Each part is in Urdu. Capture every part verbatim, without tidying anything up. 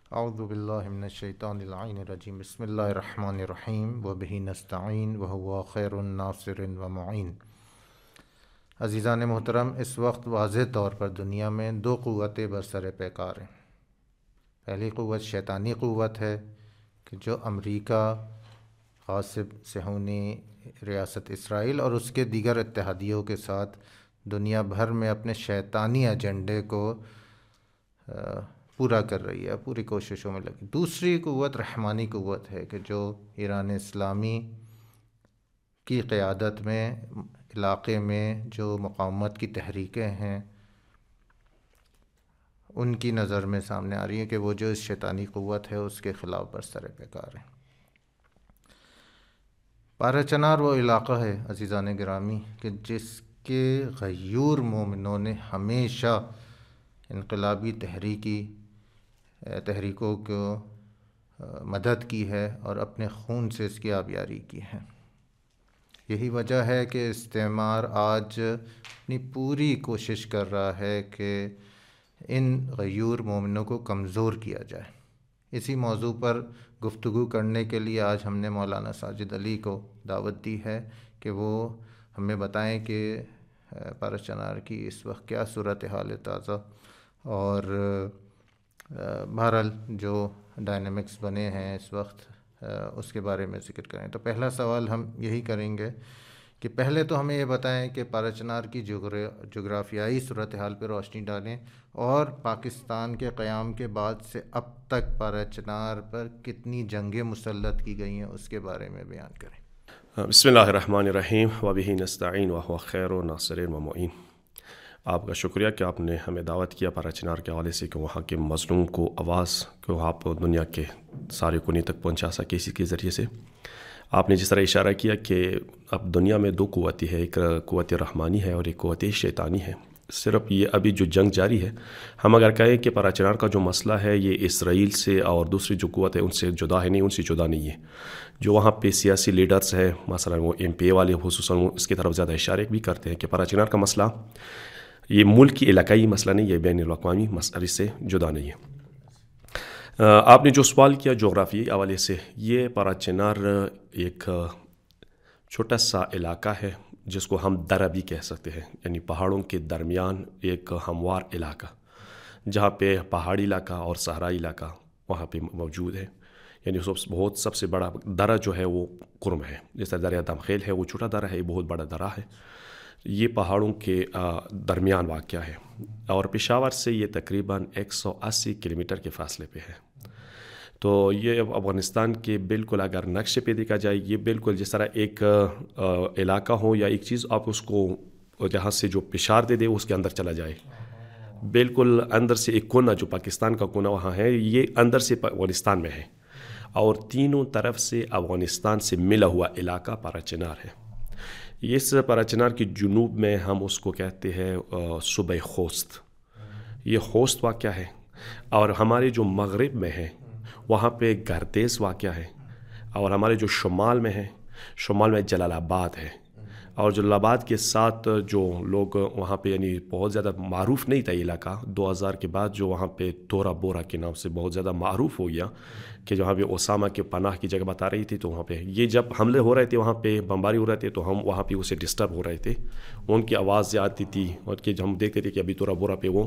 اعوذ باللہ من الشیطان اللعین الرجیم بسم اللہ الرحمن الرحیم وبہ نستعین وہو خیر الناصر ومعین۔ عزیزان محترم، اس وقت واضح طور پر دنیا میں دو قوتیں برسر پیکار ہیں۔ پہلی قوت شیطانی قوت ہے کہ جو امریکہ، غاصب صہیونی ریاست اسرائیل اور اس کے دیگر اتحادیوں کے ساتھ دنیا بھر میں اپنے شیطانی ایجنڈے کو پورا کر رہی ہے، پوری کوششوں میں لگی۔ دوسری قوت رحمانی قوت ہے کہ جو ایران اسلامی کی قیادت میں علاقے میں جو مقاومت کی تحریکیں ہیں ان کی نظر میں سامنے آ رہی ہے کہ وہ جو اس شیطانی قوت ہے اس کے خلاف برسر پیکار ہے۔ پارہ چنار وہ علاقہ ہے عزیزان گرامی کہ جس کے غیور مومنوں نے ہمیشہ انقلابی تحریکی تحریکوں کو مدد کی ہے اور اپنے خون سے اس کی آبیاری کی ہے۔ یہی وجہ ہے کہ استعمار آج اپنی پوری کوشش کر رہا ہے کہ ان غیور مومنوں کو کمزور کیا جائے۔ اسی موضوع پر گفتگو کرنے کے لیے آج ہم نے مولانا ساجد علی کو دعوت دی ہے کہ وہ ہمیں بتائیں کہ پارہ چنار کی اس وقت کیا صورتحال تازہ اور بہرحال جو ڈائنامکس بنے ہیں اس وقت اس کے بارے میں ذکر کریں۔ تو پہلا سوال ہم یہی کریں گے کہ پہلے تو ہمیں یہ بتائیں کہ پارہ چنار کی جغرافیائی صورتحال پہ روشنی ڈالیں اور پاکستان کے قیام کے بعد سے اب تک پارہ چنار پر کتنی جنگیں مسلط کی گئی ہیں اس کے بارے میں بیان کریں۔ بسم اللہ الرحمن الرحیم وبہ نستعین وہو خیر الناصر ومعین۔ آپ کا شکریہ کہ آپ نے ہمیں دعوت کیا پارہ چنار کے حوالے سے کہ وہاں کے مظلوم کو آواز کو آپ دنیا کے سارے کونے تک پہنچا سکے اسی کے ذریعے سے۔ آپ نے جس طرح اشارہ کیا کہ اب دنیا میں دو قوتیں ہے، ایک قوت رحمانی ہے اور ایک قوت شیطانی ہے۔ صرف یہ ابھی جو جنگ جاری ہے، ہم اگر کہیں کہ پارہ چنار کا جو مسئلہ ہے یہ اسرائیل سے اور دوسری جو قوت ہے ان سے جدا ہے، نہیں ان سے جدا نہیں ہے۔ جو وہاں پہ سیاسی لیڈرز ہیں مثلا وہ ایم پی اے والے خصوصاً وہ اس کی طرف زیادہ اشارے بھی کرتے ہیں کہ پارہ چنار کا مسئلہ یہ ملک کی علاقائی مسئلہ نہیں، یہ بین الاقوامی مسئلے سے جدا نہیں ہے۔ آپ نے جو سوال کیا جغرافیائی حوالے سے، یہ پارہ چنار ایک چھوٹا سا علاقہ ہے جس کو ہم درہ بھی کہہ سکتے ہیں، یعنی پہاڑوں کے درمیان ایک ہموار علاقہ جہاں پہ پہاڑی علاقہ اور صحرائی علاقہ وہاں پہ موجود ہے۔ یعنی سب بہت سب سے بڑا درہ جو ہے وہ کرم ہے، جس طرح دریا دمخیل ہے وہ چھوٹا درہ ہے، یہ بہت بڑا درہ ہے، یہ پہاڑوں کے درمیان واقع ہے اور پشاور سے یہ تقریباً ایک سو اسی کلومیٹر کے فاصلے پہ ہے۔ تو یہ افغانستان کے بالکل اگر نقشے پہ دیکھا جائے یہ بالکل جس طرح ایک علاقہ ہو یا ایک چیز آپ اس کو جہاں سے جو پشار دے دے اس کے اندر چلا جائے، بالکل اندر سے ایک کونا جو پاکستان کا کونا وہاں ہے یہ اندر سے افغانستان میں ہے اور تینوں طرف سے افغانستان سے ملا ہوا علاقہ پارہ چنار ہے۔ اس پارہ چنار کی جنوب میں ہم اس کو کہتے ہیں صوبہ خوست، یہ خوست واقع ہے، اور ہمارے جو مغرب میں ہے وہاں پہ گردیز واقع ہے، اور ہمارے جو شمال میں ہے شمال میں جلال آباد ہے، اور جلال آباد کے ساتھ جو لوگ وہاں پہ یعنی بہت زیادہ معروف نہیں تھا یہ علاقہ، دو ہزار کے بعد جو وہاں پہ تورا بورا کے نام سے بہت زیادہ معروف ہو گیا کہ جہاں پہ اسامہ کے پناہ کی جگہ بتا رہی تھی، تو وہاں پہ یہ جب حملے ہو رہے تھے وہاں پہ بمباری ہو رہے تھے تو ہم وہاں پہ اسے ڈسٹرب ہو رہے تھے، ان کی آواز آتی تھی اور کہ ہم دیکھتے تھے کہ ابھی تورا بورا پہ وہ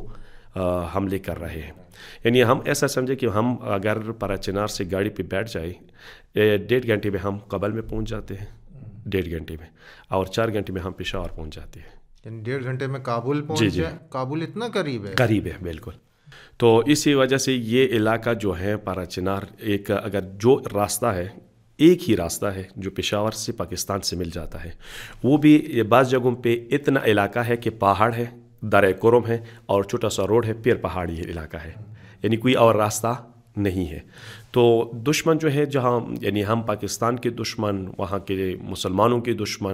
حملے کر رہے ہیں۔ یعنی ہم ایسا سمجھے کہ ہم اگر پارہ چنار سے گاڑی پہ بیٹھ جائے ڈیڑھ گھنٹے میں ہم قبل میں پہنچ جاتے ہیں، ڈیڑھ گھنٹے میں، اور چار گھنٹے میں ہم پشاور پہنچ جاتے ہیں۔ یعنی ڈیڑھ گھنٹے میں کابل پہنچ جائے؟ کابل اتنا قریب ہے؟ قریب ہے بالکل۔ تو اسی وجہ سے یہ علاقہ جو ہے پارہ چنار ایک اگر جو راستہ ہے ایک ہی راستہ ہے جو پشاور سے پاکستان سے مل جاتا ہے، وہ بھی بعض جگہوں پہ اتنا علاقہ ہے کہ پہاڑ ہے، درہ کرم ہے اور چھوٹا سا روڈ ہے، پھر پہاڑی علاقہ ہے، یعنی کوئی اور راستہ نہیں ہے۔ تو دشمن جو ہے جہاں یعنی ہم پاکستان کے دشمن، وہاں کے مسلمانوں کے دشمن،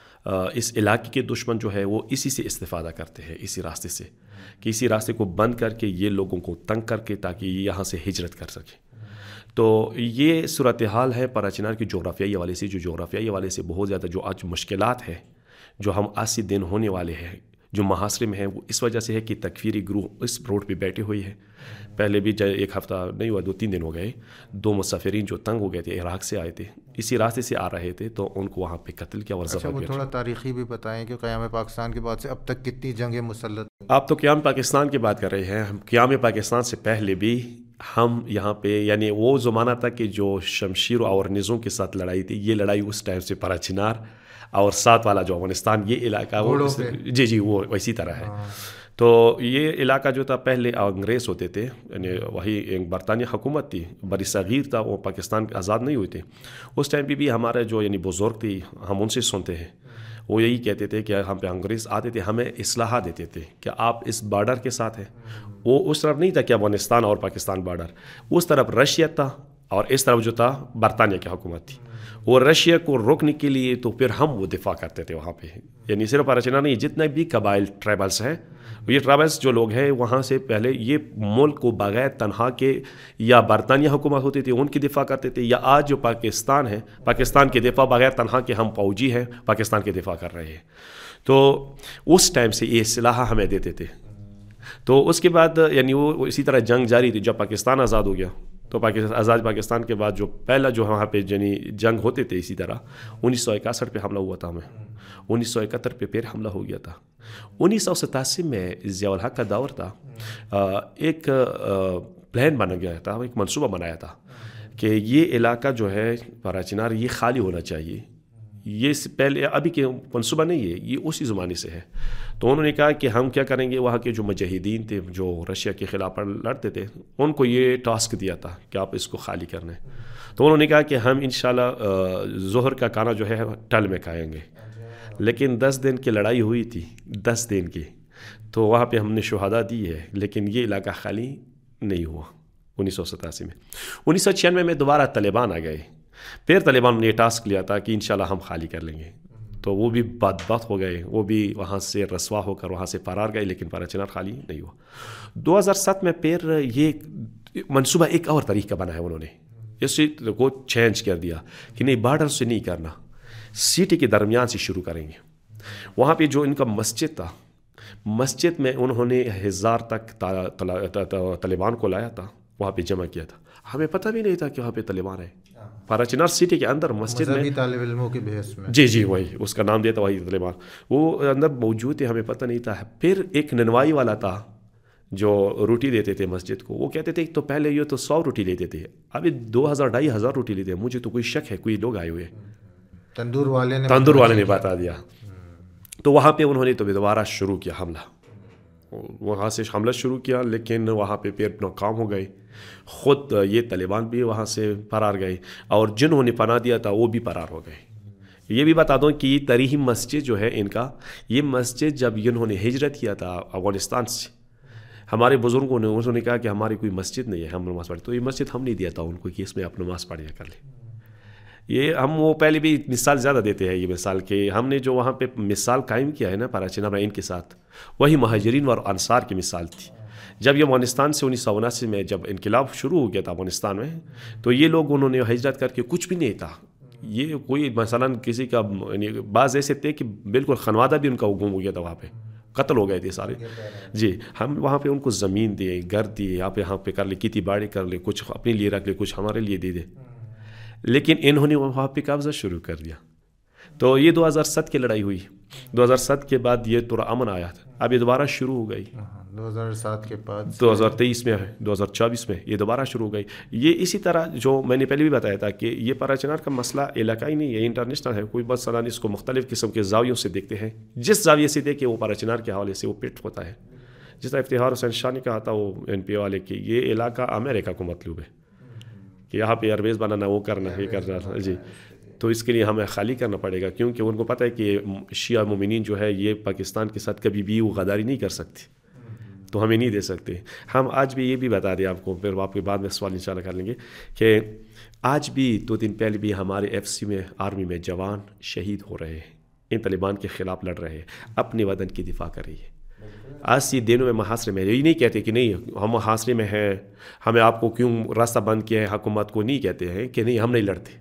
اس علاقے کے دشمن جو ہے وہ اسی سے استفادہ کرتے ہیں، اسی راستے سے کہ اسی راستے کو بند کر کے یہ لوگوں کو تنگ کر کے تاکہ یہ یہاں سے ہجرت کر سکے۔ تو یہ صورتحال ہے پارہ چنار کی جغرافیائی حوالے سے، جو جغرافیائی حوالے سے بہت زیادہ جو آج مشکلات ہے جو ہم اسی دن ہونے والے ہیں جو محاصرے میں ہیں وہ اس وجہ سے ہے کہ تکفیری گروہ اس روڈ پہ بیٹھے ہوئی ہے. پہلے بھی ایک ہفتہ نہیں ہوا، دو تین دن ہو گئے، دو مسافرین جو تنگ ہو گئے تھے، عراق سے آئے تھے، اسی راستے سے آ رہے تھے، تو ان کو وہاں پہ قتل کیا اور ذبح کیا. اچھا وہ تھوڑا تاریخی بھی بتائیں کہ قیام پاکستان کے بعد سے اب تک کتنی جنگیں مسلط. آپ تو قیام پاکستان کی بات کر رہے ہیں، قیام پاکستان سے پہلے بھی ہم یہاں پہ، یعنی وہ زمانہ تھا کہ جو شمشیر اور نیزوں کے ساتھ لڑائی تھی، یہ لڑائی اس ٹائم سے پرا چنار اور ساتھ والا جو افغانستان، یہ علاقہ وہ جی جی وہ اسی طرح ہے. تو یہ علاقہ جو تھا پہلے انگریز ہوتے تھے، یعنی وہی ایک برطانیہ حکومت تھی، بری صغیر تھا، وہ پاکستان آزاد نہیں ہوئے تھے. اس ٹائم پہ بھی ہمارے جو یعنی بزرگ تھی، ہم ان سے سنتے ہیں، وہ یہی کہتے تھے کہ ہم پہ انگریز آتے تھے، ہمیں اصلاحات دیتے تھے کہ آپ اس بارڈر کے ساتھ ہیں. وہ اس طرف نہیں تھا کہ افغانستان اور پاکستان بارڈر، اس طرف رشیا تھا اور اس طرف جو تھا برطانیہ کی حکومت تھی. وہ رشیا کو روکنے کے لیے تو پھر ہم وہ دفاع کرتے تھے وہاں پہ، یعنی صرف پارچنا نہیں، جتنے بھی قبائل ٹرائبلس ہیں، یہ ٹرائبلس جو لوگ ہیں وہاں سے پہلے یہ ملک کو بغیر تنہا کے یا برطانیہ حکومت ہوتی تھی ان کی دفاع کرتے تھے، یا آج جو پاکستان ہے، پاکستان کے دفاع بغیر تنہا کے ہم فوجی ہیں، پاکستان کے دفاع کر رہے ہیں. تو اس ٹائم سے یہ اصلاح ہمیں دیتے تھے. تو اس کے بعد یعنی وہ اسی طرح جنگ جاری تھی. جب پاکستان آزاد ہو گیا تو پاکستان آزاد پاکستان کے بعد جو پہلا جو وہاں پہ یعنی جنگ ہوتے تھے، اسی طرح انیس سو اکاسٹھ پہ حملہ ہوا تھا ہمیں، انیس سو اکہتر پہ پھر حملہ ہو گیا تھا. انیس سو ستاسی میں ضیاء الحق کا دور تھا، ایک پلان بنا گیا تھا، ایک منصوبہ بنایا تھا کہ یہ علاقہ جو ہے پارا چنار یہ خالی ہونا چاہیے. یہ پہلے ابھی کے منصوبہ نہیں ہے، یہ اسی زمانے سے ہے. تو انہوں نے کہا کہ ہم کیا کریں گے، وہاں کے جو مجاہدین تھے جو رشیا کے خلاف لڑتے تھے ان کو یہ ٹاسک دیا تھا کہ آپ اس کو خالی کرنا ہے. تو انہوں نے کہا کہ ہم انشاءاللہ ظہر کا کھانا جو ہے ٹل میں کھائیں گے. لیکن دس دن کی لڑائی ہوئی تھی، دس دن کی، تو وہاں پہ ہم نے شہادہ دی ہے، لیکن یہ علاقہ خالی نہیں ہوا. انیس سو ستاسی میں انیس سو چھیانوے میں دوبارہ طالبان آ گئے. پھر طالبان نے یہ ٹاسک لیا تھا کہ انشاءاللہ ہم خالی کر لیں گے. تو وہ بھی بدبخت ہو گئے، وہ بھی وہاں سے رسوا ہو کر وہاں سے فرار گئے، لیکن پارا چنار خالی نہیں ہوا. دو ہزار سات میں پھر یہ منصوبہ ایک اور طریقہ بنا ہے، انہوں نے اس کو چینج کر دیا کہ نہیں، بارڈر سے نہیں کرنا، سٹی کے درمیان سے شروع کریں گے. وہاں پہ جو ان کا مسجد تھا، مسجد میں انہوں نے ہزار تک طالبان کو لایا تھا، وہاں پہ جمع کیا تھا. ہمیں پتہ بھی نہیں تھا کہ وہاں پہ طالبان ہے. پارا چنار سٹی کے اندر مسجد میں طالب علموں کے بحث میں جی جی وہی اس کا نام دیا تھا، وہی طالبان وہ اندر موجود تھے، ہمیں پتہ نہیں تھا. پھر ایک ننوائی والا تھا جو روٹی دیتے تھے مسجد کو، وہ کہتے تھے تو پہلے یہ تو سو روٹی لیتے تھے، ابھی دو ہزار ڈھائی ہزار روٹی لیتے ہیں. مجھے تو کوئی شک ہے کوئی لوگ آئے ہوئے، تندور والے نے تندور والے نے بتا دیا. تو وہاں پہ انہوں نے تو دوبارہ شروع کیا حملہ، وہاں سے حملہ شروع کیا، لیکن وہاں پہ پھر ناکام ہو گئے. خود یہ طالبان بھی وہاں سے فرار گئے اور جنہوں نے پناہ دیا تھا وہ بھی فرار ہو گئے. یہ بھی بتا دوں کہ یہ تاریخی مسجد جو ہے ان کا، یہ مسجد جب انہوں نے ہجرت کیا تھا افغانستان سے، ہمارے بزرگوں نے انہوں نے کہا کہ ہماری کوئی مسجد نہیں ہے، ہم نماز پڑھیں، تو یہ مسجد ہم نہیں دیا تھا ان کو کہ اس میں آپ نماز پڑھیا کر لیں. یہ ہم وہ پہلے بھی مثال زیادہ دیتے ہیں، یہ مثال کہ ہم نے جو وہاں پہ مثال قائم کیا ہے نا پارا چنار ان کے ساتھ، وہی مہاجرین اور انصار کی مثال تھی. جب یہ افغانستان سے انیس سو اناسی میں جب انقلاب شروع ہو گیا تھا افغانستان میں، تو یہ لوگ انہوں نے ہجرت کر کے، کچھ بھی نہیں تھا، یہ کوئی مثلاً کسی کا بعض ایسے تھے کہ بالکل خانوادہ بھی ان کا گم ہو گیا تھا، وہاں پہ قتل ہو گئے تھے سارے. جی ہم وہاں پہ ان کو زمین دیے، گھر دیے، آپ یہاں پہ کر لے، کھیتی باڑی کر لے، کچھ اپنے لیے رکھ لے، کچھ ہمارے لیے دے دے. لیکن انہوں نے وہاں پہ قبضہ شروع کر دیا. تو یہ دو ہزار سات کی لڑائی ہوئی. دو ہزار سات کے بعد یہ تھوڑا امن آیا تھا، اب یہ دوبارہ شروع ہو گئی. دو ہزار سات کے بعد دو ہزار تیئیس میں ہے، دو ہزار چوبیس میں یہ دوبارہ شروع ہو گئی. یہ اسی طرح جو میں نے پہلے بھی بتایا تھا کہ یہ پارا چنار کا مسئلہ علاقائی نہیں ہے، انٹرنیشنل ہے. کوئی بس سالانہ اس کو مختلف قسم کے زاویوں سے دیکھتے ہیں، جس زاویے سے دیکھے وہ پارا چنار کے حوالے سے وہ پٹ ہوتا ہے. جس طرح افتخار حسین شاہ نے کہا تھا وہ این پی والے کہ یہ علاقہ امریکہ کو مطلوب ہے، کہ یہاں پہ ایئر بیس بنانا، وہ کرنا، یہ کرنا. جی تو اس کے لیے ہمیں خالی کرنا پڑے گا، کیونکہ ان کو پتہ ہے کہ شیعہ مومنین جو ہے یہ پاکستان کے ساتھ کبھی بھی وہ غداری نہیں کر سکتے، تو ہمیں نہیں دے سکتے. ہم آج بھی یہ بھی بتا دیں آپ کو، پھر آپ کے بعد میں سوال انشاءاللہ کر لیں گے، کہ آج بھی دو دن پہلے بھی ہمارے ایف سی میں آرمی میں جوان شہید ہو رہے ہیں، ان طالبان کے خلاف لڑ رہے ہیں، اپنے وطن کی دفاع کر رہی ہے. آج سی دنوں میں محاصرے میں، یہ نہیں کہتے کہ نہیں ہم محاصرے میں ہیں، ہمیں آپ کو کیوں راستہ بند کیا ہے، حکومت کو نہیں کہتے ہیں کہ نہیں ہم نہیں لڑتے.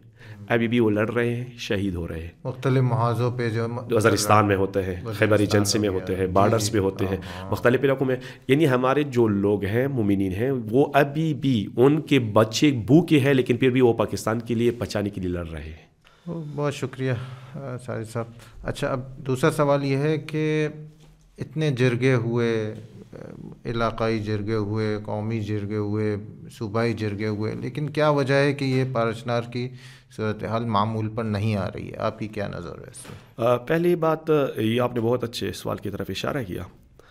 ابھی بھی وہ لڑ رہے ہیں, شہید ہو رہے ہیں مختلف محاذوں پہ, جو وزیرستان میں ہوتے ہیں, خیبر ایجنسی میں ہوتے ہیں, بارڈرز پہ ہوتے ہیں, مختلف علاقوں میں. یعنی ہمارے جو لوگ ہیں مومنین ہیں وہ ابھی بھی ان کے بچے بھوکے ہیں لیکن پھر بھی وہ پاکستان کے لیے بچانے کے لیے لڑ رہے ہیں. بہت شکریہ ساجد صاحب. اچھا, اب دوسرا سوال یہ ہے کہ اتنے جرگے ہوئے, علاقائی جرگے ہوئے, قومی جرگے ہوئے, صوبائی جرگے ہوئے, لیکن کیا وجہ ہے کہ یہ پارا کی صورتحال معمول پر نہیں آ رہی ہے؟ آپ کی کیا نظر ہے اس سے؟ پہلی بات یہ آپ نے بہت اچھے سوال کی طرف اشارہ کیا.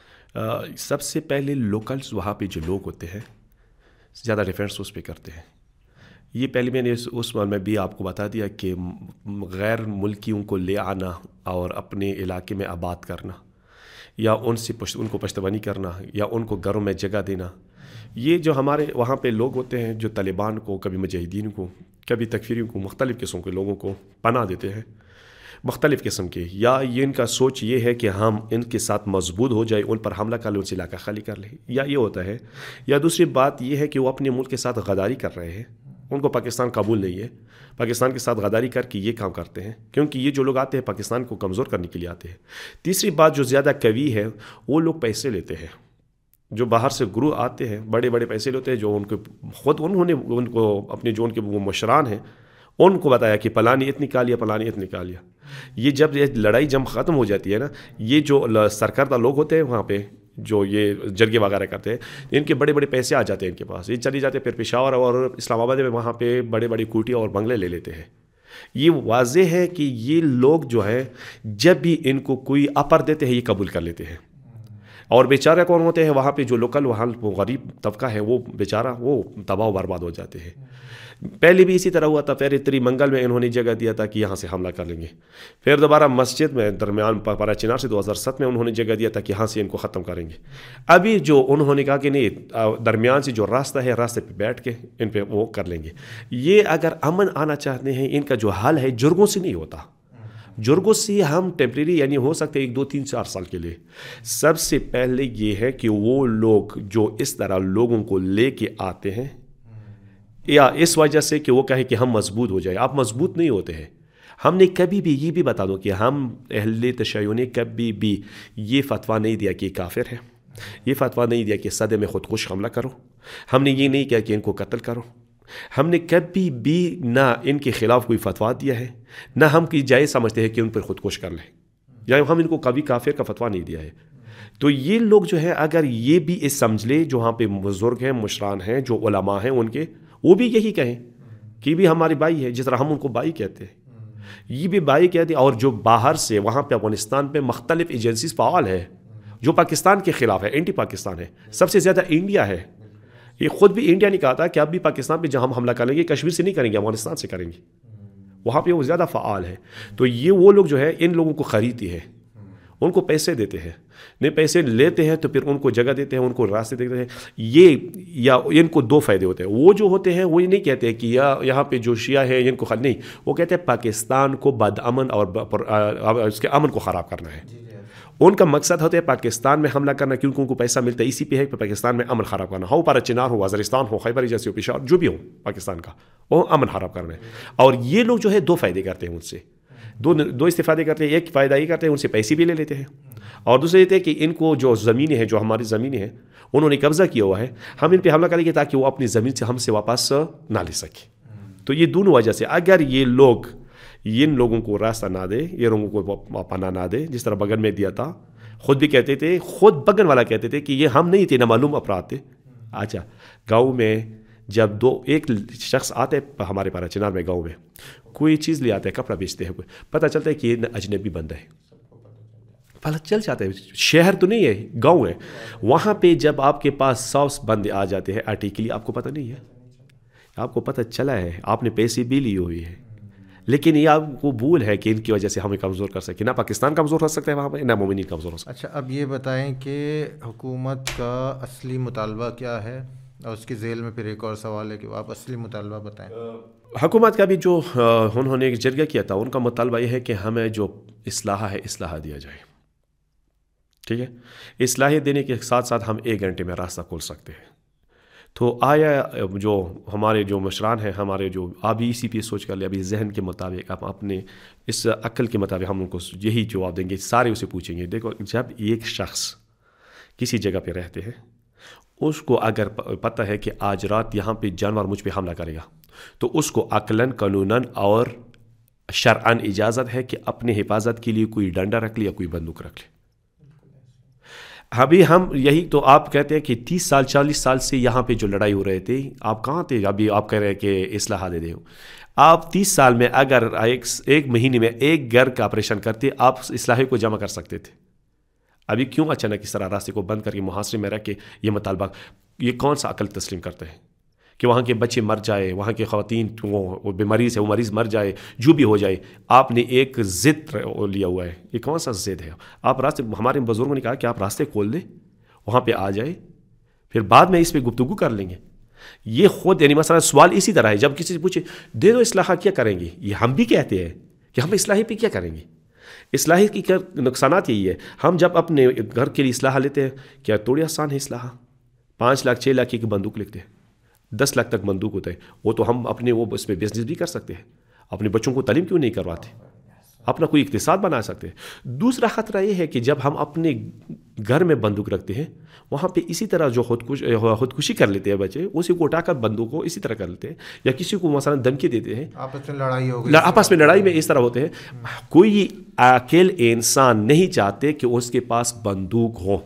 سب سے پہلے لوکلز وہاں پہ جو لوگ ہوتے ہیں زیادہ ڈیفینس اس پہ کرتے ہیں. یہ پہلے میں نے اس میں بھی آپ کو بتا دیا کہ غیر ملکیوں کو لے آنا اور اپنے علاقے میں آباد کرنا یا ان سے پشت ان کو پشتوانی کرنا یا ان کو گھروں میں جگہ دینا, یہ جو ہمارے وہاں پہ لوگ ہوتے ہیں جو طالبان کو, کبھی مجاہدین کو, کبھی تکفیریوں کو, مختلف قسم کے لوگوں کو پناہ دیتے ہیں مختلف قسم کے, یا یہ ان کا سوچ یہ ہے کہ ہم ان کے ساتھ مضبوط ہو جائے, ان پر حملہ کر لیں, ان سے علاقہ خالی کر لیں, یا یہ ہوتا ہے. یا دوسری بات یہ ہے کہ وہ اپنے ملک کے ساتھ غداری کر رہے ہیں, ان کو پاکستان قبول نہیں ہے, پاکستان کے ساتھ غداری کر کے یہ کام کرتے ہیں کیونکہ یہ جو لوگ آتے ہیں پاکستان کو کمزور کرنے کے لیے آتے ہیں. تیسری بات جو زیادہ قوی ہے, وہ لوگ پیسے لیتے ہیں, جو باہر سے گروہ آتے ہیں بڑے بڑے پیسے لیتے ہیں, جو ان کو خود انہوں نے ان کو اپنے جو ان کے وہ مشران ہیں ان کو بتایا کہ پلانی اتنی کالیا پلانی اتنی کالیا. یہ جب یہ لڑائی جم ختم ہو جاتی ہے نا, یہ جو سرکردہ لوگ ہوتے ہیں وہاں پہ جو یہ جرگے وغیرہ کرتے ہیں, ان کے بڑے بڑے پیسے آ جاتے ہیں ان کے پاس, یہ چلی جاتے ہیں پھر پشاور اور اسلام آباد میں, وہاں پہ بڑے بڑے کوٹیاں اور بنگلے لے لیتے ہیں. یہ واضح ہے کہ یہ لوگ جو ہے جب بھی ان کو کوئی اپر دیتے ہیں یہ قبول کر لیتے ہیں. اور بیچارہ کون ہوتے ہیں وہاں پہ, جو لوکل وہاں وہ غریب طبقہ ہے وہ بیچارہ وہ تباہ و برباد ہو جاتے ہیں. پہلے بھی اسی طرح ہوا تھا, پہلے تری منگل میں انہوں نے جگہ دیا تھا کہ یہاں سے حملہ کر لیں گے, پھر دوبارہ مسجد میں درمیان پارا چنار سے دو ہزار ست میں انہوں نے جگہ دیا تھا کہ یہاں سے ان کو ختم کریں گے. ابھی جو انہوں نے کہا کہ نہیں, درمیان سے جو راستہ ہے راستے پہ بیٹھ کے ان پہ وہ کر لیں گے. یہ اگر امن آنا چاہتے ہیں, ان کا جو حل ہے جرگوں سے نہیں ہوتا. جرگوں سے ہم ٹیمپریری یعنی ہو سکتے ہیں ایک دو تین چار سال کے لیے. سب سے پہلے یہ ہے کہ وہ لوگ جو اس طرح لوگوں کو لے کے آتے ہیں, یا اس وجہ سے کہ وہ کہے کہ ہم مضبوط ہو جائے, آپ مضبوط نہیں ہوتے ہیں. ہم نے کبھی بھی یہ بھی بتا دو کہ ہم اہل تشیع نے کبھی بھی یہ فتویٰ نہیں دیا کہ کافر ہے, یہ فتویٰ نہیں دیا کہ صدے میں خودکش حملہ کرو, ہم نے یہ نہیں کہا کہ ان کو قتل کرو. ہم نے کبھی بھی نہ ان کے خلاف کوئی فتویٰ دیا ہے, نہ ہم کی جائز سمجھتے ہیں کہ ان پر خودکش کر لیں, یا ہم ان کو کبھی کافر کا فتویٰ نہیں دیا ہے. تو یہ لوگ جو ہے اگر یہ بھی اس سمجھ لے, جو وہاں پہ بزرگ ہیں, مشران ہیں, جو علماء ہیں ان کے, وہ بھی یہی کہیں کہ بھی ہمارے بھائی ہے, جس طرح ہم ان کو بھائی کہتے ہیں یہ بھی بھائی کہتے ہیں. اور جو باہر سے وہاں پہ افغانستان پہ مختلف ایجنسیز فعال ہے جو پاکستان کے خلاف ہے, اینٹی پاکستان ہے, سب سے زیادہ انڈیا ہے. یہ خود بھی انڈیا نے کہا تھا کہ اب بھی پاکستان پہ جہاں ہم حملہ کریں گے کشمیر سے نہیں کریں گے, افغانستان سے کریں گے, وہاں پہ وہ زیادہ فعال ہے. تو یہ وہ لوگ جو ہے ان لوگوں کو خریدتی ہے, ان کو پیسے دیتے ہیں, نہیں پیسے لیتے ہیں تو پھر ان کو جگہ دیتے ہیں, ان کو راستے دیتے ہیں. یہ یا ان کو دو فائدے ہوتے ہیں. وہ جو ہوتے ہیں وہ یہ نہیں کہتے کہ یا یہاں پہ جو شیعہ ہے ان کو خل نہیں, وہ کہتے ہیں پاکستان کو بد امن اور اس کے امن کو خراب کرنا ہے. ان کا مقصد ہوتا ہے پاکستان میں حملہ کرنا, کیونکہ ان کو پیسہ ملتا ہے اسی پہ ہے کہ پاکستان میں امن خراب کرنا, ہو پارا چنار ہو, وزیرستان ہو, خیبر ایجنسی ہو, پشاور, جو بھی ہو پاکستان کا, وہ امن خراب کرنا ہے. اور یہ لوگ جو ہے دو فائدے کرتے ہیں ان سے, دو دو استفادے کرتے ہیں. ایک فائدہ یہ کرتے ہیں ان سے پیسے بھی لے لیتے ہیں, اور دوسرے یہ ہے کہ ان کو جو زمینیں ہیں, جو ہماری زمینیں ہیں انہوں نے قبضہ کیا ہوا ہے, ہم ان پہ حملہ کریں گے تاکہ وہ اپنی زمین سے ہم سے واپس نہ لے سکیں. تو یہ دونوں وجہ سے اگر یہ لوگ ان لوگوں کو راستہ نہ دے, یہ لوگوں کو پناہ نہ دے, جس طرح بغن میں دیا تھا, خود بھی کہتے تھے, خود بغن والا کہتے تھے کہ یہ ہم نہیں تھے, نامعلوم افراد تھے. اچھا, گاؤں میں جب دو ایک شخص آتے ہمارے پارا چنار میں, گاؤں میں کوئی چیز لے آتے ہیں, کپڑا بیچتے ہیں, کوئی پتہ چلتا ہے کہ یہ اجنبی بندہ ہے, پتہ چل جاتا ہے. شہر تو نہیں ہے, گاؤں ہے, وہاں پہ جب آپ کے پاس سو بندے آ جاتے ہیں آٹے کے لیے, آپ کو پتہ نہیں ہے, آپ کو پتہ چلا ہے, آپ نے پیسے بھی لی ہوئی ہے, لیکن یہ آپ کو بھول ہے کہ ان کی وجہ سے ہمیں کمزور کر سکے. نہ پاکستان کمزور ہو سکتا ہے وہاں پہ, نہ مومنین کمزور ہو سکتا ہے. اچھا, اب یہ بتائیں کہ حکومت کا اصلی مطالبہ کیا ہے, اور اس کی ذیل میں پھر ایک اور سوال ہے کہ آپ اصلی مطالبہ بتائیں. حکومت کا بھی جو انہوں نے ایک جرگہ کیا تھا, ان کا مطالبہ یہ ہے کہ ہمیں جو اصلاح ہے اصلاح دیا جائے. ٹھیک ہے, اصلاح دینے کے ساتھ ساتھ ہم ایک گھنٹے میں راستہ کھول سکتے ہیں. تو آیا جو ہمارے جو مشران ہیں ہمارے جو آپ بھی اسی پہ سوچ کر لیں ابھی ذہن کے مطابق آپ اپنے اس عقل کے مطابق ہم ان کو یہی جواب دیں گے, سارے اسے پوچھیں گے. دیکھو جب ایک شخص کسی جگہ پہ رہتے ہیں, اس کو اگر پتہ ہے کہ آج رات یہاں پہ جانور مجھ پہ حملہ کرے گا, تو اس کو عقلاً قانوناً اور شرعاً اجازت ہے کہ اپنے حفاظت کے لیے کوئی ڈنڈا رکھ لے یا کوئی بندوق رکھ لے. ابھی ہم یہی تو آپ کہتے ہیں کہ تیس سال چالیس سال سے یہاں پہ جو لڑائی ہو رہے تھے, آپ کہاں تھے؟ ابھی آپ کہہ رہے ہیں کہ اصلاح دے دے. آپ تیس سال میں اگر ایک ایک مہینے میں ایک گھر کا آپریشن کرتے, آپ اصلاحی کو جمع کر سکتے تھے. ابھی کیوں اچانک اس طرح راستے کو بند کر کے محاصرے میں رکھ کے یہ مطالبہ, یہ کون سا عقل تسلیم کرتے ہیں کہ وہاں کے بچے مر جائے, وہاں کے خواتین وہ بیماری سے وہ مریض مر جائے, جو بھی ہو جائے. آپ نے ایک ضد لیا ہوا ہے, یہ کون سا ضد ہے؟ آپ راستے, ہمارے بزرگوں نے کہا کہ آپ راستے کھول دیں, وہاں پہ آ جائے, پھر بعد میں اس پہ گفتگو کر لیں گے. یہ خود یعنی مثلا سوال اسی طرح ہے, جب کسی سے پوچھے دے دو اصلاح کیا کریں گے, یہ ہم بھی کہتے ہیں کہ ہم اصلاحی پہ کیا کریں گے. اصلاحی کی کیا نقصانات یہی ہے, ہم جب اپنے گھر کے لیے اصلاح لیتے ہیں, کیا تھوڑی آسان ہے اصلاح؟ پانچ لاکھ چھ لاکھ کی بندوق لکھتے ہیں, دس لاکھ تک بندوق ہوتا ہے. وہ تو ہم اپنے وہ اس میں بزنس بھی کر سکتے ہیں, اپنے بچوں کو تعلیم کیوں نہیں کرواتے, اپنا کوئی اقتصاد بنا سکتے ہیں. دوسرا خطرہ یہ ہے کہ جب ہم اپنے گھر میں بندوق رکھتے ہیں, وہاں پہ اسی طرح جو خودکش خودکشی کر لیتے ہیں بچے, اسی کو اٹھا کر بندوق کو اسی طرح کر لیتے ہیں, یا کسی کو مثلا دھمکی دیتے ہیں, آپس میں لڑائی ہو گئی, آپس میں لڑائی میں اس طرح ہوتے ہیں. کوئی عاقل انسان نہیں چاہتے کہ اس کے پاس بندوق ہو.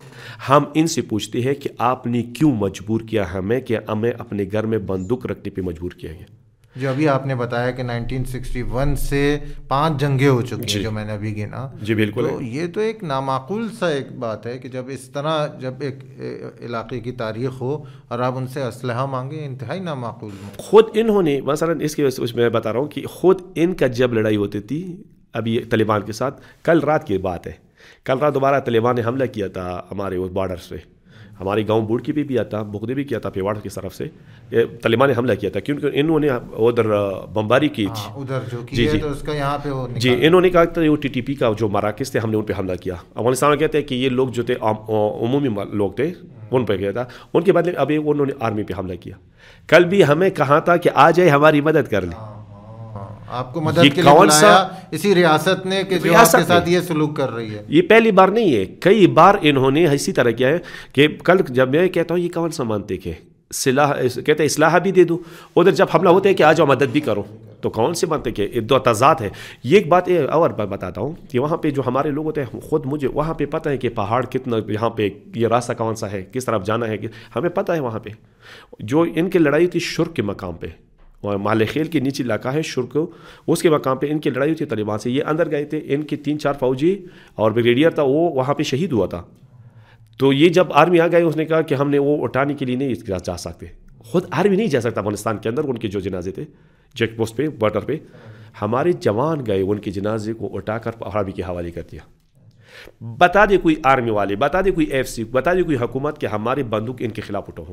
ہم ان سے پوچھتے ہیں کہ آپ نے کیوں مجبور کیا ہمیں کہ ہمیں اپنے گھر میں بندوق رکھنے پہ مجبور کیا گیا. جو ابھی آپ نے بتایا کہ نائنٹین سکسٹی ون سے پانچ جنگیں ہو چکی ہیں جو میں نے ابھی گنا. جی بالکل. تو یہ تو ایک نامعقول سا ایک بات ہے کہ جب اس طرح جب ایک علاقے کی تاریخ ہو اور آپ ان سے اسلحہ مانگیں, انتہائی نامعقول. خود انہوں نے مثلا اس کے اس میں بتا رہا ہوں کہ خود ان کا جب لڑائی ہوتی تھی ابھی طالبان کے ساتھ, کل رات کی بات ہے, کل رات دوبارہ طالبان نے حملہ کیا تھا ہمارے اس بارڈر سے, ہمارے گاؤں بوڑھ کی بھی بھی آتا, بغدے بھی کیا تھا پیواڑ کی طرف سے, طالبان نے حملہ کیا تھا کیونکہ انہوں نے ادھر بمباری کی تھی ادھر جو کی ہے تو اس کا یہاں پہ جی انہوں نے کہا کہ وہ ٹی ٹی پی کا جو مراکز تھے ہم نے ان پہ حملہ کیا. افغانستان میں کہتے ہیں کہ یہ لوگ جو تھے عمومی لوگ تھے, ان پہ کیا تھا, ان کے بدلے ابھی انہوں نے آرمی پہ حملہ کیا. کل بھی ہمیں کہا تھا کہ آ جائے ہماری مدد کر لیں. آپ کو مدد کے لیے بلایا اسی ریاست نے کہ جو آپ کے ساتھ یہ سلوک کر رہی ہے. یہ پہلی بار نہیں ہے, کئی بار انہوں نے اسی طرح کیا ہے کہ کل جب میں کہتا ہوں یہ کون سا مانتے کہ سلاح کہتے ہیں اصلاح بھی دے دو, ادھر جب حملہ ہوتا ہے کہ آ جاؤ مدد بھی کرو, تو کون سے مانتے کہ دو تضاد ہے. یہ ایک بات اور بتاتا ہوں کہ وہاں پہ جو ہمارے لوگ ہوتے ہیں, خود مجھے وہاں پہ پتہ ہے کہ پہاڑ کتنا, یہاں پہ یہ راستہ کون سا ہے, کس طرف جانا ہے, ہمیں پتہ ہے. وہاں پہ جو ان کی لڑائی تھی شرک کے مقام پہ, مال خیل کے نیچے علاقہ ہے شرک, اس کے مقام پہ ان کی لڑائی ہوئی تھی طالبان سے. یہ اندر گئے تھے, ان کے تین چار فوجی اور بریگیڈیئر تھا وہ وہاں پہ شہید ہوا تھا. تو یہ جب آرمی آ گئے, اس نے کہا کہ ہم نے وہ اٹھانے کے لیے نہیں جا سکتے, خود آرمی نہیں جا سکتا افغانستان کے اندر. ان کے جو جنازے تھے چیک پوسٹ پہ بارڈر پہ, ہمارے جوان گئے ان کے جنازے کو اٹھا کر آرمی کے حوالے کر دیا. بتا دے کوئی آرمی والے, بتا دے کوئی ایف سی, بتا دے کوئی حکومت کہ ہمارے بندوق ان کے خلاف اٹھاؤ,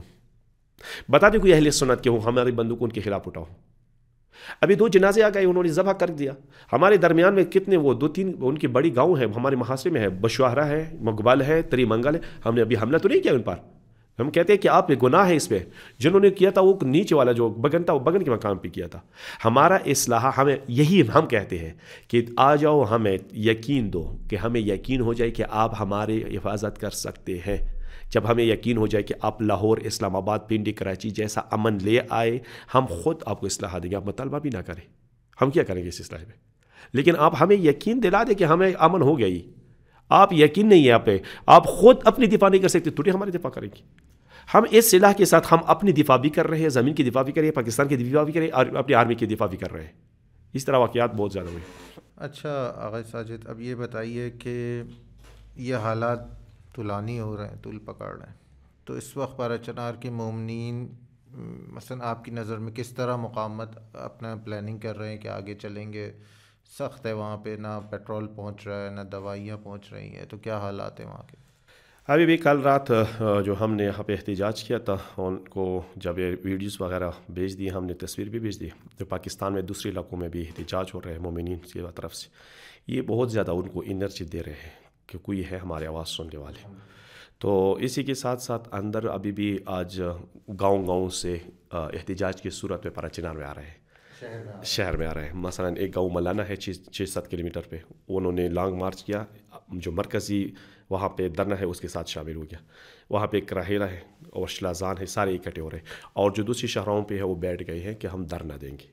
بتا دے کوئی اہل سنت کہ ہماری بندوق ان کے خلاف اٹھاؤ. ابھی دو جنازے آ گئے, انہوں نے ذبح کر دیا. ہمارے درمیان میں کتنے وہ دو تین ان کی بڑی گاؤں ہیں ہمارے محاصرے میں ہے, بشوہرہ ہے, مقبل ہے, تری منگل ہے. ہم نے ابھی حملہ تو نہیں کیا ان پر, ہم کہتے ہیں کہ آپ پہ گناہ ہے اس پہ. جنہوں نے کیا تھا وہ نیچے والا جو بگن تھا وہ بگن کے مقام پہ کیا تھا. ہمارا اصلاح ہمیں یہی ہم کہتے ہیں کہ آ جاؤ, ہمیں یقین دو کہ ہمیں یقین ہو جائے کہ آپ ہماری حفاظت کر سکتے ہیں. جب ہمیں یقین ہو جائے کہ آپ لاہور, اسلام آباد, پنڈی, کراچی جیسا امن لے آئے, ہم خود آپ کو اصلاح دیں گے. آپ مطالبہ بھی نہ کریں, ہم کیا کریں گے اس اصلاح میں, لیکن آپ ہمیں یقین دلا دیں کہ ہمیں امن ہو گئی. آپ یقین نہیں ہے آپ پہ, آپ خود اپنی دفاع نہیں کر سکتے, تھوڑی ہماری دفاع کریں گے. ہم اس اصلاح کے ساتھ ہم اپنی دفاع بھی کر رہے ہیں, زمین کی دفاع بھی کر رہے ہیں, پاکستان کی دفاع بھی کر رہے ہیں, اور اپنی آرمی کی دفاع بھی کر رہے ہیں. اس طرح واقعات بہت زیادہ ہوئے. اچھا آغا ساجد, اب یہ بتائیے کہ یہ حالات طولانی ہو رہے ہیں, طول پکڑ رہے ہیں, تو اس وقت پارا چنار کے مومنین مثلا آپ کی نظر میں کس طرح مقاومت اپنا پلاننگ کر رہے ہیں کہ آگے چلیں گے؟ سخت ہے وہاں پہ, نہ پیٹرول پہنچ رہا ہے, نہ دوائیاں پہنچ رہی ہیں, تو کیا حالات ہیں وہاں کے؟ ابھی بھی کل رات جو ہم نے یہاں پہ احتجاج کیا تھا, ان کو جب یہ ویڈیوز وغیرہ بھیج دی, ہم نے تصویر بھی بھیج دی, جو پاکستان میں دوسرے علاقوں میں بھی احتجاج ہو رہے ہیں مومنین کی طرف سے, یہ بہت زیادہ ان کو انرجی دے رہے ہیں کہ کوئی ہے ہماری آواز سننے والے. تو اسی کے ساتھ ساتھ اندر ابھی بھی آج گاؤں گاؤں سے احتجاج کی صورت میں پارا چنار میں آ رہے ہیں، شہر میں آ رہے ہیں. مثلا ایک گاؤں ملانا ہے چھ سات کلو میٹر پہ، انہوں نے لانگ مارچ کیا، جو مرکزی وہاں پہ درنا ہے اس کے ساتھ شامل ہو گیا. وہاں پہ کراہیلا ہے اور شلازان ہے، سارے اکٹھے ہو رہے ہیں. اور جو دوسری شہروں پہ ہے وہ بیٹھ گئے ہیں کہ ہم دھرنا دیں گے.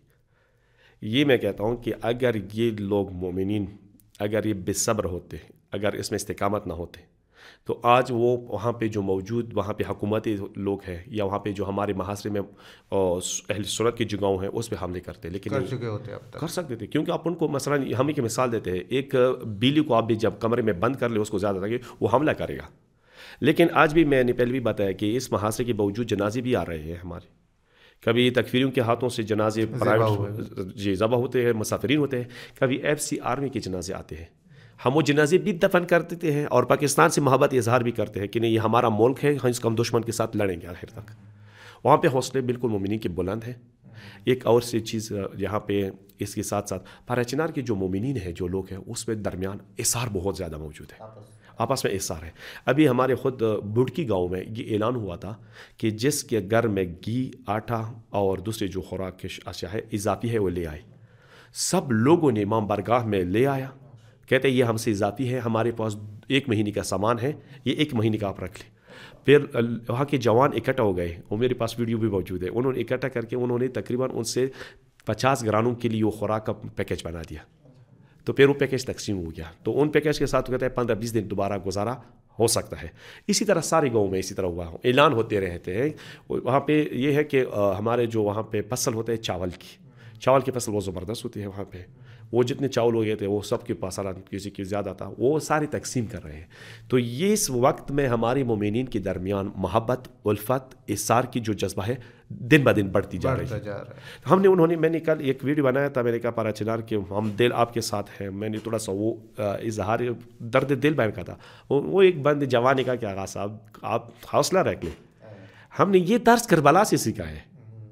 یہ میں کہتا ہوں کہ اگر یہ لوگ مومنین اگر یہ بے صبر ہوتے، اگر اس میں استقامت نہ ہوتے، تو آج وہ وہاں پہ جو موجود وہاں پہ حکومتی لوگ ہیں یا وہاں پہ جو ہمارے محاصرے میں اہل سنت کی جگہوں ہیں اس پہ حملے کرتے، لیکن کر چکے ہوتے اب تک، کر سکتے تھے. کیونکہ آپ ان کو مثلا ہم ایک مثال دیتے ہیں، ایک بیلی کو آپ بھی جب کمرے میں بند کر لے اس کو زیادہ لگے وہ حملہ کرے گا. لیکن آج بھی میں نے پہلے بھی بتایا کہ اس محاصرے کے باوجود جنازے بھی آ رہے ہیں ہمارے. کبھی تکفیریوں کے ہاتھوں سے جنازے پرائیویٹ جی ذبح ہوتے ہیں، مسافرین ہوتے ہیں. کبھی ایف سی آرمی کے جنازے آتے ہیں، ہم وہ جنازے بھی دفن کر دیتے ہیں اور پاکستان سے محبت اظہار بھی کرتے ہیں کہ نہیں یہ ہمارا ملک ہے، ہم اس کم دشمن کے ساتھ لڑیں گے آخر تک. وہاں پہ حوصلے بالکل مومنین کے بلند ہیں. ایک اور سی چیز یہاں پہ اس کے ساتھ ساتھ پارا چنار کے جو مومنین ہیں، جو لوگ ہیں، اس میں درمیان احسار بہت زیادہ موجود ہے، آپس میں احسار ہے. ابھی ہمارے خود بڑکی گاؤں میں یہ اعلان ہوا تھا کہ جس کے گھر میں گھی، آٹا اور دوسرے جو خوراک کے اشیاء ہے اضافی ہے وہ لے آئے. سب لوگوں نے امام بارگاہ میں لے آیا، کہتے ہیں یہ ہم سے اضافی ہے، ہمارے پاس ایک مہینے کا سامان ہے، یہ ایک مہینے کا آپ رکھ لیں. پھر وہاں کے جوان اکٹھا ہو گئے، وہ میرے پاس ویڈیو بھی موجود ہے. انہوں نے اکٹھا کر کے انہوں نے تقریباً ان سے پچاس گرانوں کے لیے وہ خوراک کا پیکیج بنا دیا. تو پھر وہ پیکیج تقسیم ہو گیا. تو ان پیکیج کے ساتھ کہتے ہیں پندرہ بیس دن دوبارہ گزارا ہو سکتا ہے. اسی طرح سارے گاؤں میں اسی طرح ہوا، اعلان ہوتے رہتے ہیں. وہاں پہ یہ ہے کہ ہمارے جو وہاں پہ فصل ہوتے ہیں چاول کی، چاول کی فصل بہت زبردست ہوتی ہے وہاں پہ. وہ جتنے چاول ہو گئے تھے وہ سب کے پاس کسی کی زیادہ تھا، وہ ساری تقسیم کر رہے ہیں. تو یہ اس وقت میں ہمارے مومنین کے درمیان محبت، الفت، احسار کی جو جذبہ ہے دن بہ دن بڑھتی جا رہی ہے. ہم نے انہوں نے میں نے کل ایک ویڈیو بنایا تھا، میں نے کہا پارا چنار کے ہم دل آپ کے ساتھ ہیں. میں نے تھوڑا سا وہ اظہار درد دل بیان کا تھا. وہ ایک بند جوان نے کہا کہ آغا صاحب آپ حوصلہ رکھ لیں، ہم نے یہ درس کربلا سے سیکھا ہے.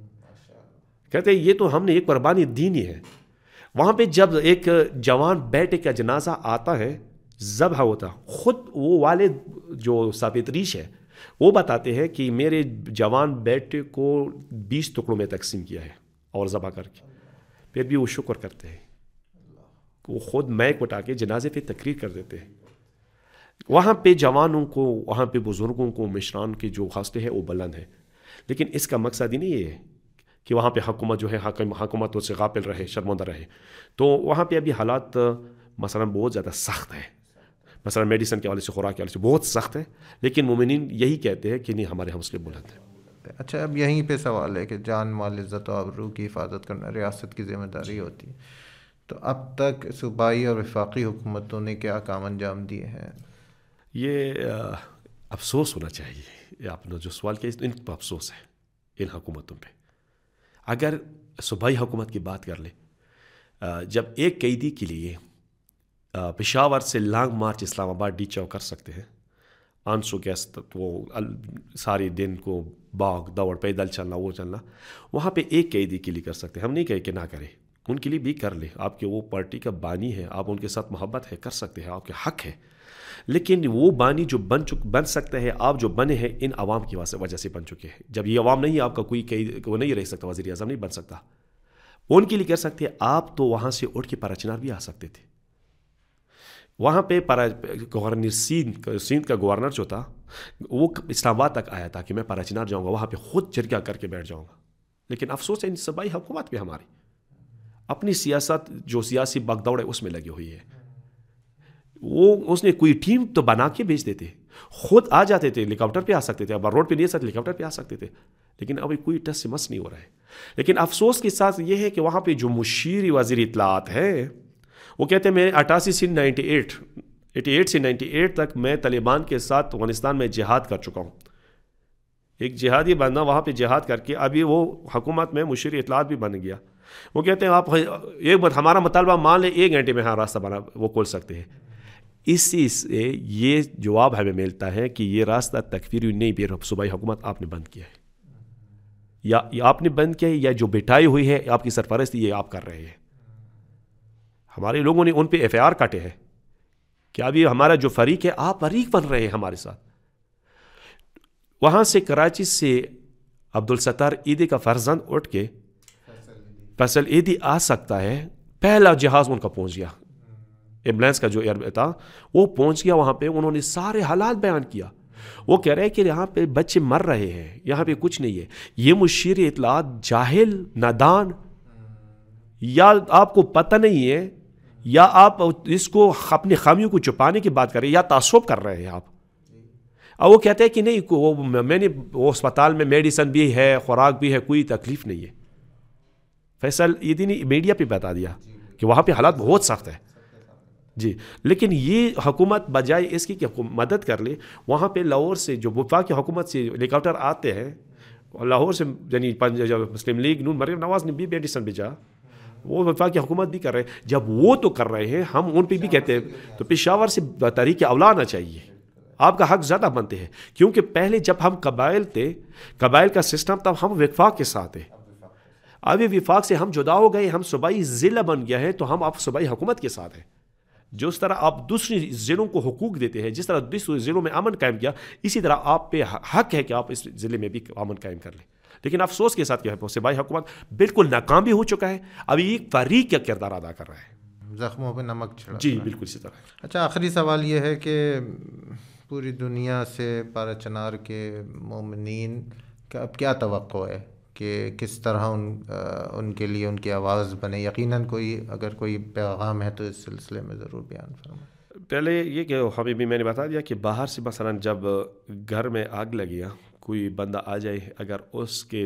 کہتے ہیں یہ تو ہم نے ایک قربانی دینی ہے. وہاں پہ جب ایک جوان بیٹے کا جنازہ آتا ہے، ذبح ہوتا، خود وہ والد جو ثابت ریش ہے وہ بتاتے ہیں کہ میرے جوان بیٹے کو بیس ٹکڑوں میں تقسیم کیا ہے اور ذبح کر کے. پھر بھی وہ شکر کرتے ہیں، وہ خود میک اٹھا کے جنازے پہ تقریر کر دیتے ہیں. وہاں پہ جوانوں کو، وہاں پہ بزرگوں کو، مشران کے جو حوصلے ہیں وہ بلند ہیں. لیکن اس کا مقصد ہی نہیں ہے کہ وہاں پہ حکومت جو ہے حاکم حکومت سے غافل رہے، شرمندہ رہے. تو وہاں پہ ابھی حالات مثلا بہت زیادہ سخت ہیں، مثلا میڈیسن کے حوالے سے، خوراک کے حوالے سے بہت سخت ہے. لیکن مومنین یہی کہتے ہیں کہ نہیں ہمارے حوصلے بلند ہیں. اچھا، اب یہیں پہ سوال ہے کہ جان مال عزت و آبرو کی حفاظت کرنا ریاست کی ذمہ داری ہوتی ہے. تو اب تک صوبائی اور وفاقی حکومتوں نے کیا کام انجام دیے ہیں؟ یہ افسوس ہونا چاہیے. آپ نے جو سوال کیا ان پر افسوس ہے ان حکومتوں پہ. اگر صوبائی حکومت کی بات کر لیں، جب ایک قیدی کے لیے پشاور سے لانگ مارچ اسلام آباد ڈی چوک کر سکتے ہیں، آنسو گیس وہ سارے دن کو باغ دوڑ پیدل چلنا وہ چلنا، وہاں پہ ایک قیدی کے لیے کر سکتے ہیں. ہم نہیں کہے کہ نہ کریں، ان کے لیے بھی کر لیں. آپ کے وہ پارٹی کا بانی ہے، آپ ان کے ساتھ محبت ہے، کر سکتے ہیں، آپ کے حق ہے. لیکن وہ بانی جو بن چک بن سکتے ہیں، آپ جو بنے ہیں ان عوام کی وجہ سے بن چکے ہیں. جب یہ عوام نہیں، آپ کا کوئی وہ نہیں رہ سکتا، وزیر اعظم نہیں بن سکتا. ان کے لیے کر سکتے ہیں. آپ تو وہاں سے اٹھ کے پارا چنار بھی آ سکتے تھے. وہاں پہ گورنر سندھ سندھ کا گورنر جو تھا وہ اسلام آباد تک آیا تھا کہ میں پارا چنار جاؤں گا، وہاں پہ خود جرگہ کر کے بیٹھ جاؤں گا. لیکن افسوس ہے ان صوبائی حکومت پہ ہماری اپنی سیاست جو سیاسی بغدوڑ ہے اس میں لگی ہوئی ہے. وہ اس نے کوئی ٹیم تو بنا کے بھیج دیتے، خود آ جاتے تھے، ہیلی کاپٹر پہ آ سکتے تھے، اب روڈ پہ نہیں آ سکتے، ہیلی کاپٹر پہ آ سکتے تھے. لیکن ابھی کوئی ٹس سے مس نہیں ہو رہا ہے. لیکن افسوس کے ساتھ یہ ہے کہ وہاں پہ جو مشیر وزیر اطلاعات ہے وہ کہتے ہیں میں اٹھاسی سے نائنٹی ایٹ ایٹی ایٹ سے نائنٹی ایٹ تک میں طالبان کے ساتھ افغانستان میں جہاد کر چکا ہوں. ایک جہادی بندہ وہاں پہ جہاد کر کے ابھی وہ حکومت میں مشیر اطلاعات بھی بن گیا. وہ کہتے ہیں آپ ایک بات ہمارا مطالبہ مان لیں، ایک گھنٹے میں ہاں راستہ بنا وہ کھول سکتے ہیں. اسی سے یہ جواب ہمیں ملتا ہے کہ یہ راستہ تکفیری نہیں بھی صوبائی حکومت آپ نے بند کیا ہے، یا آپ نے بند کیا ہے، یا جو بٹائی ہوئی ہے آپ کی سرپرستی یہ آپ کر رہے ہیں. ہمارے لوگوں نے ان پہ ایف آئی آر کاٹے ہیں کہ ابھی ہمارا جو فریق ہے آپ فریق بن رہے ہیں ہمارے ساتھ. وہاں سے کراچی سے عبدالستار ایدی کا فرزند اٹھ کے فیصل ایدی آ سکتا ہے. پہلا جہاز ان کا پہنچ گیا, ایمبولینس کا جو ایئر تھا وہ پہنچ گیا وہاں پہ. انہوں نے سارے حالات بیان کیا. وہ کہہ رہے ہیں کہ یہاں پہ بچے مر رہے ہیں, یہاں پہ کچھ نہیں ہے. یہ مشیر اطلاعات جاہل, نادان, یا آپ کو پتہ نہیں ہے, یا آپ اس کو اپنی خامیوں کو چھپانے کی بات کر رہے ہیں, یا تعصب کر رہے ہیں آپ. اور وہ کہتے ہیں کہ نہیں, وہ میں نے وہ اسپتال میں میڈیسن بھی ہے, خوراک بھی ہے, کوئی تکلیف نہیں ہے. فیصل ایدی نے میڈیا پہ بتا دیا کہ وہاں پہ حالات بہت سخت ہے جی. لیکن یہ حکومت بجائے اس کی کہ مدد کر لے, وہاں پہ لاہور سے جو وفاقی حکومت سے ہیلی کاپٹر آتے ہیں, لاہور سے یعنی مسلم لیگ نون مریم نواز نے بھی میڈیسن بھیجا, وہ وفاقی حکومت بھی کر رہے ہیں. جب وہ تو کر رہے ہیں, ہم ان پہ بھی کہتے ہیں, تو پشاور سے طریقہ اولا آنا چاہیے. آپ کا حق زیادہ بنتے ہیں, کیونکہ پہلے جب ہم قبائل تھے, قبائل کا سسٹم تب ہم وفاق کے ساتھ تھے. ابھی وفاق سے ہم جدا ہو گئے, ہم صوبائی ضلع بن گیا ہے, تو ہم اب صوبائی حکومت کے ساتھ ہیں. جس طرح آپ دوسری ضلعوں کو حقوق دیتے ہیں, جس طرح دوسرے ضلعوں میں امن قائم کیا, اسی طرح آپ پہ حق ہے کہ آپ اس ضلع میں بھی امن قائم کر لیں. لیکن افسوس کے ساتھ کیا ہے, صوبائی حکومت بالکل ناکام بھی ہو چکا ہے. ابھی ایک فریق کا کردار ادا کر رہا ہے, زخموں پہ نمک چھڑکا. جی بالکل اسی طرح. اچھا, آخری سوال یہ ہے کہ پوری دنیا سے پارا چنار کے مومنین کا اب کیا توقع ہے کہ کس طرح ان ان کے لیے ان کی آواز بنے؟ یقیناً کوئی اگر کوئی پیغام ہے تو اس سلسلے میں ضرور بیان فرمائیں. پہلے یہ کہ ہمیں بھی میں نے بتا دیا کہ باہر سے مثلا جب گھر میں آگ لگیا, کوئی بندہ آ جائے, اگر اس کے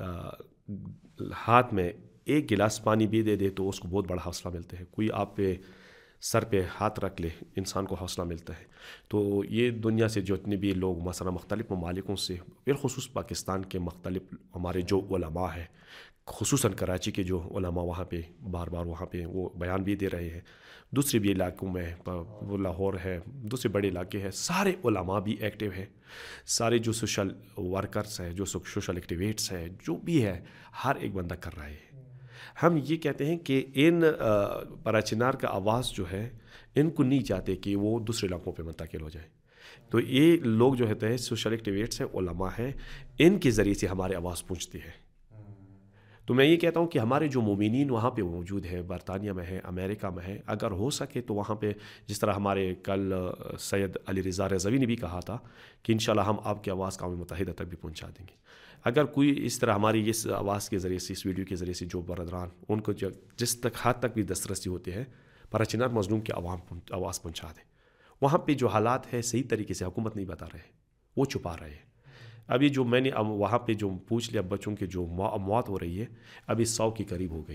ہاتھ میں ایک گلاس پانی بھی دے دے تو اس کو بہت بڑا حوصلہ ملتا ہے. کوئی آپ پہ سر پہ ہاتھ رکھ لے, انسان کو حوصلہ ملتا ہے. تو یہ دنیا سے جو اتنے بھی لوگ مثلا مختلف ممالکوں سے, بالخصوص پاکستان کے مختلف ہمارے جو علماء ہیں, خصوصاً کراچی کے جو علماء وہاں پہ بار بار وہاں پہ وہ بیان بھی دے رہے ہیں, دوسرے بھی علاقوں میں, وہ لاہور ہے, دوسرے بڑے علاقے ہیں, سارے علماء بھی ایکٹیو ہیں, سارے جو سوشل ورکرز ہیں, جو سوشل ایکٹیویٹس ہیں, جو بھی ہے, ہر ایک بندہ کر رہا ہے. ہم یہ کہتے ہیں کہ ان پارا چنار کا آواز جو ہے, ان کو نہیں چاہتے کہ وہ دوسرے علاقوں پہ منتقل ہو جائے. تو یہ لوگ جو ہوتے ہیں سوشل ایکٹیویٹس ہیں, علماء ہیں, ان کے ذریعے سے ہمارے آواز پہنچتی ہے. تو میں یہ کہتا ہوں کہ ہمارے جو مومنین وہاں پہ موجود ہیں, برطانیہ میں ہے, امریکہ میں ہے, اگر ہو سکے تو وہاں پہ, جس طرح ہمارے کل سید علی رضا رضوی نے بھی کہا تھا کہ انشاءاللہ ہم آپ کی آواز قوم متحدہ تک بھی پہنچا دیں گے. اگر کوئی اس طرح ہماری اس آواز کے ذریعے سے, اس ویڈیو کے ذریعے سے جو برادران ان کو جس تک حد تک بھی دسترسی ہوتے ہیں, پارا چنار مظلوم کی عوام آواز پہنچا دیں. وہاں پہ جو حالات ہے صحیح طریقے سے حکومت نہیں بتا رہے, وہ چھپا رہے ہیں. ابھی جو میں نے وہاں پہ جو پوچھ لیا, بچوں کے جو موت ہو رہی ہے ابھی سو کے قریب ہو گئی.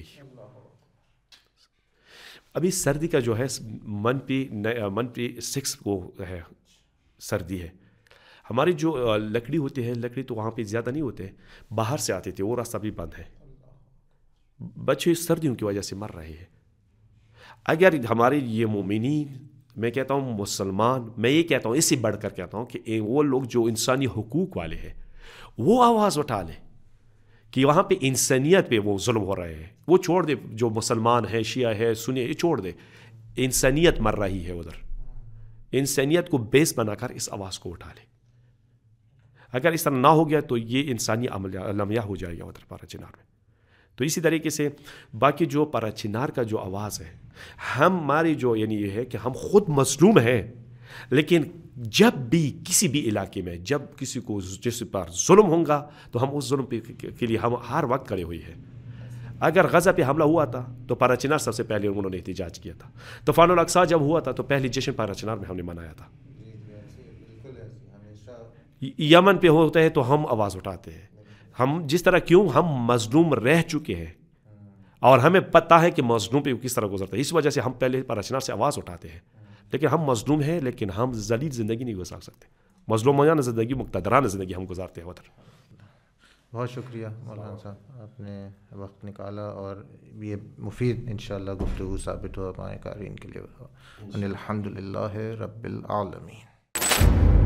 ابھی سردی کا جو ہے منفی منفی سکس کو ہے سردی ہے. ہماری جو لکڑی ہوتی ہے, لکڑی تو وہاں پہ زیادہ نہیں ہوتے, باہر سے آتے تھے, وہ راستہ بھی بند ہے. بچے سردیوں کی وجہ سے مر رہے ہیں. اگر ہمارے یہ مومنین, میں کہتا ہوں مسلمان, میں یہ کہتا ہوں, اس سے بڑھ کر کہتا ہوں کہ وہ لوگ جو انسانی حقوق والے ہیں وہ آواز اٹھا لیں کہ وہاں پہ انسانیت پہ وہ ظلم ہو رہے ہیں. وہ چھوڑ دے, جو مسلمان ہے, شیعہ ہے, سنی, یہ چھوڑ دے. انسانیت مر رہی ہے ادھر. انسانیت کو بیس بنا کر اس آواز کو اٹھا لیں. اگر اس طرح نہ ہو گیا تو یہ انسانی لمحہ ہو جائے گا ادھر پارا چنار میں. تو اسی طریقے سے باقی جو پارا چنار کا جو آواز ہے, ہماری جو یعنی یہ ہے کہ ہم خود مظلوم ہیں, لیکن جب بھی کسی بھی علاقے میں جب کسی کو جس پر ظلم ہوگا تو ہم اس ظلم کے لیے ہم ہر وقت کھڑے ہوئے ہیں. اگر غزہ پہ حملہ ہوا تھا تو پارا چنار سب سے پہلے انہوں نے احتجاج کیا تھا. طوفان الاقصی جب ہوا تھا تو پہلی جشن پارا چنار میں ہم نے منایا تھا. یمن پہ ہوتا ہے تو ہم آواز اٹھاتے ہیں. ہم جس طرح, کیوں ہم مظلوم رہ چکے ہیں اور ہمیں پتہ ہے کہ مظلوم پہ کس طرح گزرتا ہے, اس وجہ سے ہم پہلے پارا چنار سے آواز اٹھاتے ہیں. لیکن ہم مظلوم ہیں, لیکن ہم ذلیل زندگی نہیں گزار سکتے. مظلومانہ زندگی, مقتدرانہ زندگی ہم گزارتے ہیں ادھر. بہت شکریہ مولانا صاحب, آپ نے وقت نکالا اور یہ مفید انشاءاللہ گفتگو ثابت ہوا ہمارے قارئین کے لیے. الحمد للہ رب العالمین.